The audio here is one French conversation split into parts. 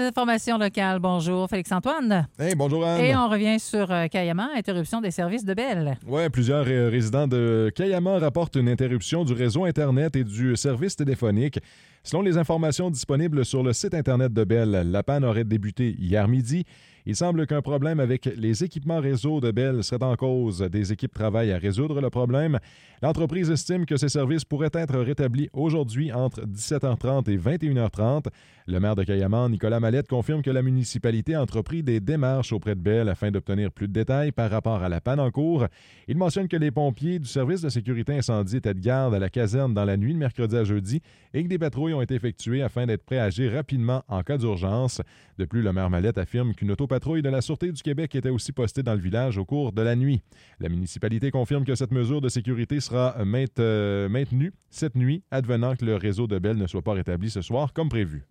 informations locales. Bonjour, Félix-Antoine. Hey, bonjour Anne. Et on revient sur Cayama, interruption des services de Bell. Oui, plusieurs résidents de Cayama rapportent une interruption du réseau Internet et du service téléphonique. Selon les informations disponibles sur le site Internet de Bell, la panne aurait débuté hier midi. Il semble qu'un problème avec les équipements réseau de Bell serait en cause. Des équipes travaillent à résoudre le problème. L'entreprise estime que ces services pourraient être rétablis aujourd'hui entre 17h30 et 21h30. Le maire de Cayama, Nicolas Mallette, confirme que la municipalité a entrepris des démarches auprès de Bell afin d'obtenir plus de détails par rapport à la panne en cours. Il mentionne que les pompiers du service de sécurité incendie étaient de garde à la caserne dans la nuit de mercredi à jeudi et que des patrouilles ont été effectuées afin d'être prêts à agir rapidement en cas d'urgence. De plus, le maire Mallette affirme qu'une autopatrouille de la Sûreté du Québec était aussi postée dans le village au cours de la nuit. La municipalité confirme que cette mesure de sécurité sera maintenue cette nuit, advenant que le réseau de Bell ne soit pas rétabli ce soir comme prévu.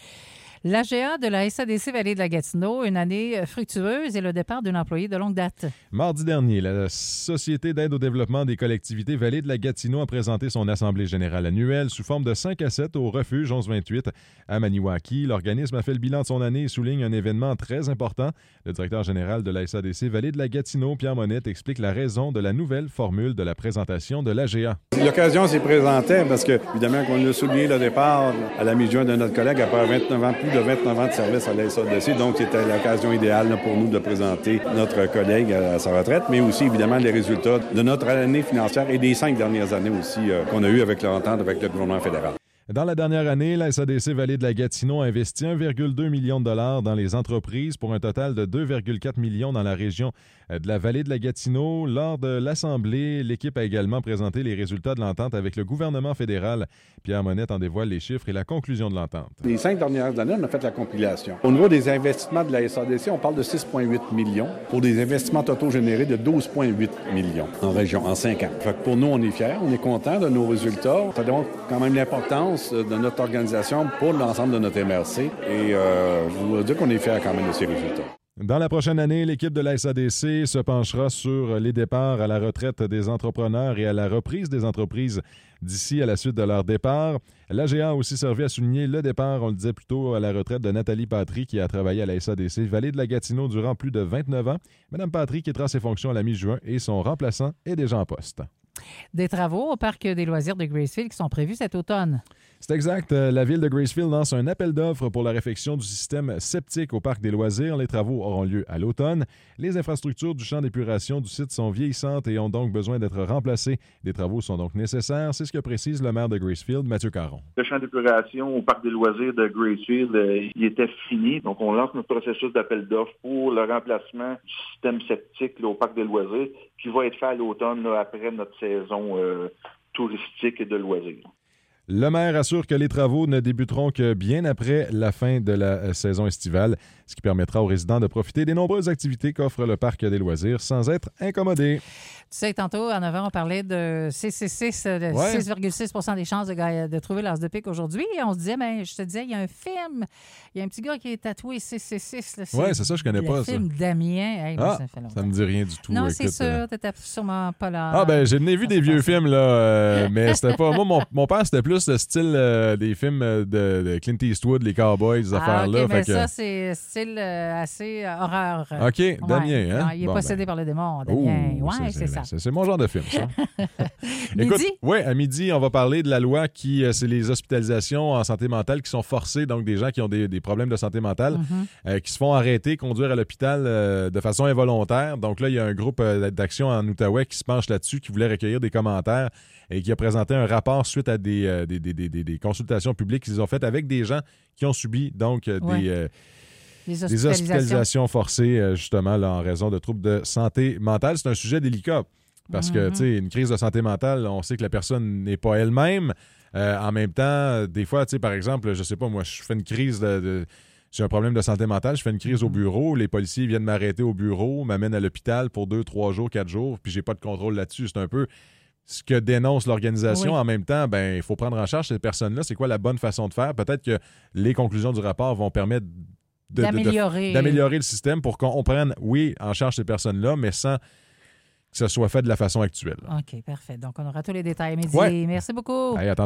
L'AGA de la SADC Vallée de la Gatineau, une année fructueuse et le départ d'un employé de longue date. Mardi dernier, la Société d'aide au développement des collectivités Vallée de la Gatineau a présenté son assemblée générale annuelle sous forme de 5 à 7 au refuge 1128 à Maniwaki. L'organisme a fait le bilan de son année et souligne un événement très important. Le directeur général de la SADC Vallée de la Gatineau, Pierre Monette, explique la raison de la nouvelle formule de la présentation de l'AGA. L'occasion s'est présentée parce que, évidemment, qu'on a souligné le départ à la mi-juin de notre collègue après 29 ans, plus de 29 ans de service à la SADC. Donc, c'était l'occasion idéale pour nous de présenter notre collègue à sa retraite, mais aussi, évidemment, les résultats de notre année financière et des 5 dernières années aussi qu'on a eues avec l'entente avec le gouvernement fédéral. Dans la dernière année, la SADC Vallée de la Gatineau a investi 1,2 million de dollars dans les entreprises pour un total de 2,4 millions dans la région de la Vallée de la Gatineau. Lors de l'Assemblée, l'équipe a également présenté les résultats de l'entente avec le gouvernement fédéral. Pierre Monette en dévoile les chiffres et la conclusion de l'entente. Les 5 dernières années, on a fait la compilation. Au niveau des investissements de la SADC, on parle de 6,8 millions pour des investissements totaux générés de 12,8 millions en région, en 5 ans. Fait que pour nous, on est fiers, on est contents de nos résultats. Ça démontre quand même l'importance de notre organisation pour l'ensemble de notre MRC. Et je voudrais dire qu'on est fiers quand même de ces résultats. Dans la prochaine année, l'équipe de la SADC se penchera sur les départs à la retraite des entrepreneurs et à la reprise des entreprises d'ici à la suite de leur départ. L'AGA a aussi servi à souligner le départ, on le disait plus tôt, à la retraite de Nathalie Patry, qui a travaillé à la SADC Vallée de la Gatineau durant plus de 29 ans. Madame Patry quittera ses fonctions à la mi-juin et son remplaçant est déjà en poste. Des travaux au parc des loisirs de Gracefield qui sont prévus cet automne. C'est exact. La ville de Gracefield lance un appel d'offres pour la réfection du système septique au parc des loisirs. Les travaux auront lieu à l'automne. Les infrastructures du champ d'épuration du site sont vieillissantes et ont donc besoin d'être remplacées. Des travaux sont donc nécessaires. C'est ce que précise le maire de Gracefield, Mathieu Caron. Le champ d'épuration au parc des loisirs de Gracefield, il était fini. Donc, on lance notre processus d'appel d'offres pour le remplacement du système septique là, au parc des loisirs qui va être fait à l'automne là, après notre saison touristique et de loisirs. Le maire assure que les travaux ne débuteront que bien après la fin de la saison estivale, ce qui permettra aux résidents de profiter des nombreuses activités qu'offre le parc des loisirs sans être incommodés. Tu sais, tantôt, en avant, on parlait de 6,6 des chances de trouver l'as de pique aujourd'hui. Et on se disait, je te disais, il y a un film, il y a un petit gars qui est tatoué 666. Oui, c'est ça, je connais pas ça. Le film Damien. Hey, ça me dit rien du tout. Non, écoute, c'est sûr, t'étais sûrement pas là. Ah, ben, j'ai vu des vieux films, là, mais c'était pas... Moi, mon père, c'était plus le style des films de Clint Eastwood, les Cowboys, ces affaires-là. OK, mais ça, c'est style assez horreur. OK, Damien, hein? Non, il est possédé par le démon, Damien. Oui, c'est ça. C'est mon genre de film, ça. Midi? Écoute, oui, à midi, on va parler de la loi qui, c'est les hospitalisations en santé mentale qui sont forcées, donc des gens qui ont des problèmes de santé mentale, qui se font arrêter, conduire à l'hôpital de façon involontaire. Donc là, il y a un groupe d'action en Outaouais qui se penche là-dessus, qui voulait recueillir des commentaires et qui a présenté un rapport suite à des consultations publiques qu'ils ont faites avec des gens qui ont subi donc des hospitalisations forcées, justement, là, en raison de troubles de santé mentale. C'est un sujet délicat. Parce que, tu sais, une crise de santé mentale, on sait que la personne n'est pas elle-même. En même temps, des fois, tu sais, par exemple, je sais pas, moi, je fais une crise j'ai un problème de santé mentale, je fais une crise au bureau, les policiers viennent m'arrêter au bureau, m'amènent à l'hôpital pour 2, 3 jours, 4 jours, puis j'ai pas de contrôle là-dessus. C'est un peu ce que dénonce l'organisation. En même temps, il faut prendre en charge ces personnes-là. C'est quoi la bonne façon de faire? Peut-être que les conclusions du rapport vont permettre d'améliorer le système pour qu'on prenne, oui, en charge ces personnes-là, mais sans que ce soit fait de la façon actuelle. OK, parfait. Donc, on aura tous les détails à midi. Ouais. Merci beaucoup. Allez, à tantôt.